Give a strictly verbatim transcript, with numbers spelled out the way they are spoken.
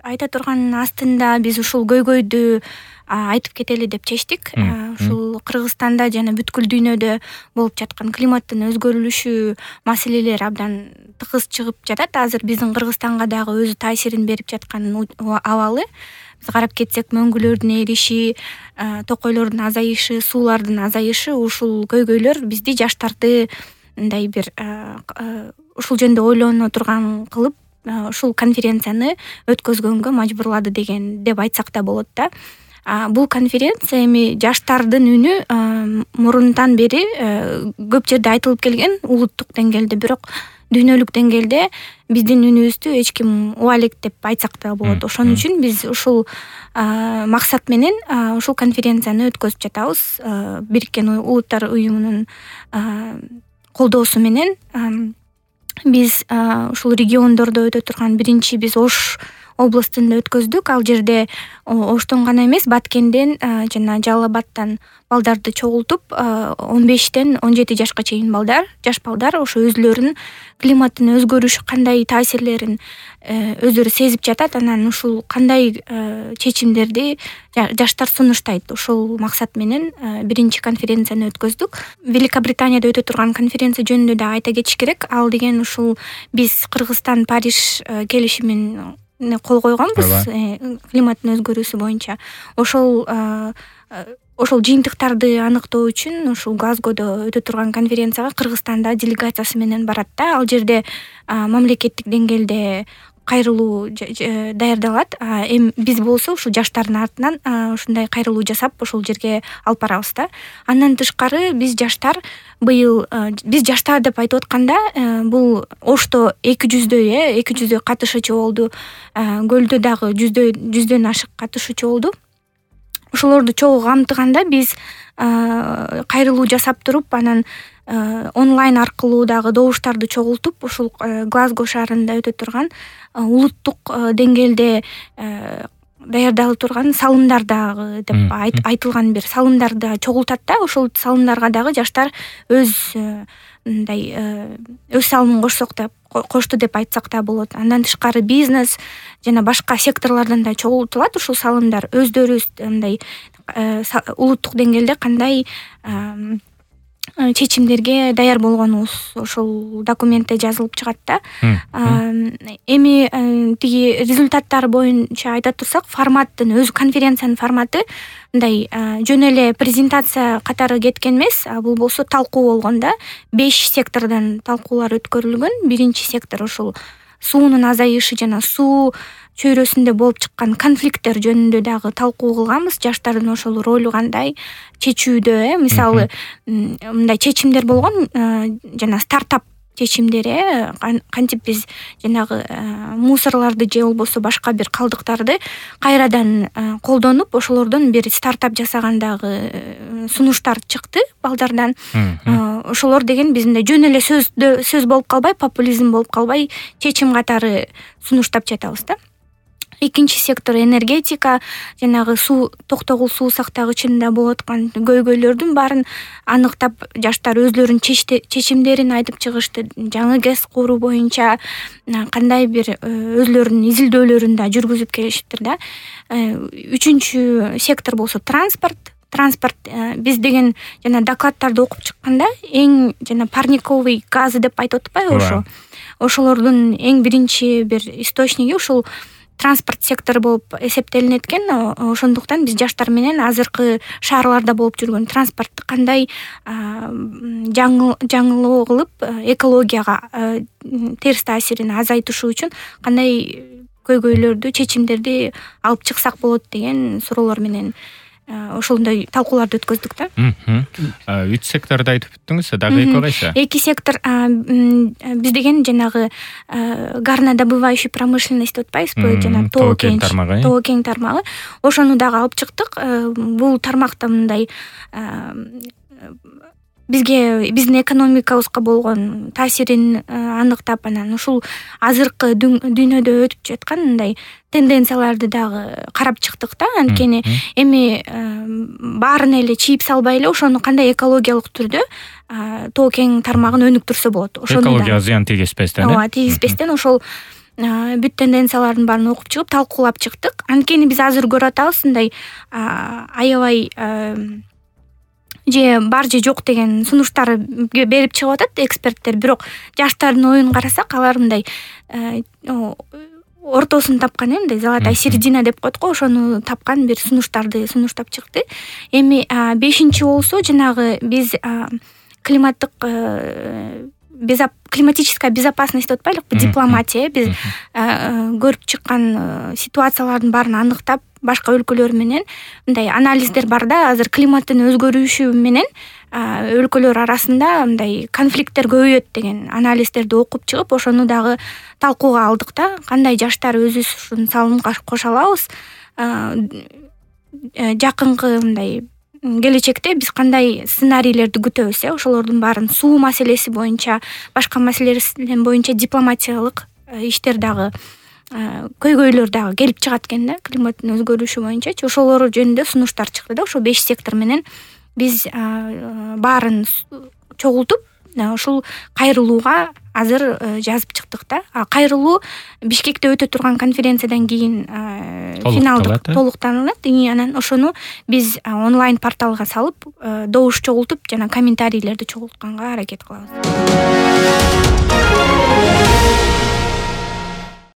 айта турганын астында биз ушул көйгөйдү айтып кетели деп чечтик. Ушул Кыргызстанда жана бүткүл дүйнөдө болуп жаткан климаттын өзгөрүлүшү маселелери абдан тыгыз чыгып жатат. Азыр биздин Кыргызстанга дагы өзү таасирин берип жаткан абалы. Биз карап кетсек, мөңгүлөрдүн эриши, токойлордун азайышы, суулардын азайышы, ушул көйгөйлөр бизди, жаштарды мындай бир ушул жөнүндө ойлоно турган кылып, ушул конференцияны өткөзгөнгө мажбурлады деген деп айтсак да болот да. Бул конференция эми жаштардын үнү мурундан бери көп жерде айтылып келген улуттук деңгээлде, бирок дүйнөлүк деңгээлде биздин үнүбүздү эч ким уга элек деп айтсак да болот. Ошон үчүн биз ушул максат менен ушул конференцияны өткөзүп жатабыз. Бириккен Улуттар уюмунун колдоосу менен биз ушул региондордо өтө турган биринчи биз Ош областында өткөздүк. Ал жерде Оштон гана эмес, Баткенден жана Жалал Абадтан балдарды чогултуп, он бештен он жети жашка чейин балдар, жаш балдар ошо өзлөрүнүн климаттын өзгөрүшү кандай таасирлерин өздөрү сезип жатат, анан ушул кандай чечимдерди жаштар сунуштайт. Ушул максат менен биринчи конференцияны өткөздүк. Великобританияда өтө турган конференция жөнүндө да айта кетиш керек. Ал деген ушул биз Кыргызстан Париж келишимин кол койгонбуз климаттын өзгөрүүсү боюнча. Ошол ошол жыйынтыктарды аныктоо үчүн ушул Глазгодо өтө турган конференцияга Кыргызстанда делегациясы менен барат да. Ал жерде мамлекеттик деңгээлде кайрылуу даярдалат. Эми биз болсо ушул жаштардын артынан ушундай кайрылуу жасап ошол жерге алып барабыз да. Андан тышкары биз жаштар быйыл, биз жаштар деп айтып атканда, бул Ошто эки жүздөй э эки жүздөй катышуучу болду. Көлдө дагы жүздөй жүздөн ашык катышуучу болду. Ошолорду чогуу камтыганда биз кайрылуу жасап туруп, анан онлайн аркылуу дагы добуштарды чогултуп, ушул Глазго шаарында өтө турган улуттук деңгээлде даярдалып турган салымдар дагы деп айтылган бир салымдар да чогултат да. Ошол салымдарга дагы жаштар өз мындай өз салымын кошсок деп кошту деп айтсак да болот. Андан тышкары бизнес жана башка секторлордон да чогултулат ушул салымдар. Өздөрүбүз мындай улуттук деңгээлде кандай чечимдерге даяр болгонубуз ошол документте жазылып чыгат да. Эми тиги результаттар боюнча айта турсак, форматтын өзү, конференциянын форматы мындай жөн эле презентация катары кеткен эмес. Бул болсо талкуу болгон да. Беш сектордон талкуулар өткөрүлгөн. Биринчи сектор ошол суунун азайышы жана суу чөйрөсүндө болуп чыккан конфликттер жөнүндө дагы талкуу кылганбыз. Жаштардын ошол ролу кандай чечүүдө, э мисалы мындай чечимдер болгон жана стартап чечимдери, кантип биз жанагы мусорлорду же болбосо башка бир калдыктарды кайрадан колдонуп, ошолордон бир стартап жасагандагы сунуштар чыкты балдардан. Ошолор деген биз мындай жөн эле сөз сөз болуп калбай, популизм болуп калбай, чечим катары сунуштап жатабыз да. Экинчи сектор энергетика, жанагы суу, токтогул суу сактагычында болуп аткан көйгөйлөрдүн баарын аныктап, жаштар өзлөрүнүн чечимдерин айтып чыгышты. Жаңы ГЭС куруу боюнча кандай бир өзлөрүнүн изилдөөлөрүн да жүргүзүп келишиптир да. Үчүнчү сектор болсо транспорт. Транспорт биз деген жана докладдарды окуп чыкканда эң жана парниковый газы деп айтып атпайбы ошо. Ошолордун эң биринчи бир источниги ушул транспорт сектору болуп эсептелинет экен. Ошондуктан биз жаштар менен азыркы шаарларда болуп жүргөн транспортту кандай жаңылоо кылып экологияга терс таасирин азайтышы үчүн кандай көйгөйлөрдү, чечимдерди алып чыксак болот деген суроолор менен ошондой талкууларды өткөздүк да. Үч секторду айтып өттүңүз, дагы эки кайсы? Эки сектор биз деген жанагы горнодобывающий промышленность деп атпайбызбы, жана тоо кен тармагы. Тоо кен тармагы. Ошону дагы алып чыктык. Бул тармакта мындай бизге, биздин экономикабызга болгон таасирин аныктап, анан ушул азыркы дүйнөдө өтүп жаткан мындай тенденцияларды дагы карап чыктык да. Анткени эми баарын эле чийип салбай эле ошону кандай экологиялык түрдө тоо кен тармагын өнүктүрсө болот. Ошону экологияга зыян тийгизбестен. Ооба, тийгизбестен ошол бүт тенденциялардын баарын окуп чыгып талкуулап чыктык. Анткени биз азыр көрүп атабыз мындай аябай же бар же жок деген сунуштар берип чыгып атат эксперттер. Бирок жаштардын оюн карасак, алар мындай ортосун тапкан, мындай золотая середина деп коет го, ошону тапкан бир сунуштарды сунуштап чыкты. Эми бешинчи болсо жанагы биз климаттык климатическая безопасность деп атпайлыкпы, дипломатия. Биз көрүп чыккан ситуациялардын баарын аныктап, башка өлкөлөр менен мындай анализдер бар да, азыр климаттын өзгөрүшү менен өлкөлөр арасында мындай конфликттер көбөйөт деген анализдерди окуп чыгып, ошону дагы талкууга алдык да. Кандай жаштар өзүбүздүн салым кошо алабыз, жакынкы мындай келечекте биз кандай сценарийлерди күтөбүз, э ошолордун баарын суу маселеси боюнча, башка маселелер боюнча дипломатиялык иштер дагы, көйгөйлөр дагы келип чыгат экен да, климаттын өзгөрүшү боюнчачы. Ошолор жөнүндө сунуштар чыкты да. Ошо беш сектор менен биз баарын чогултуп, ушул кайрылууга азыр жазып чыктык да. Кайрылуу Бишкекте өтө турган конференциядан кийин финалдык толуктанулат. Анан ошону биз онлайн порталга салып, добуш чогултуп жана комментарийлерди чогултканга аракет кылабыз.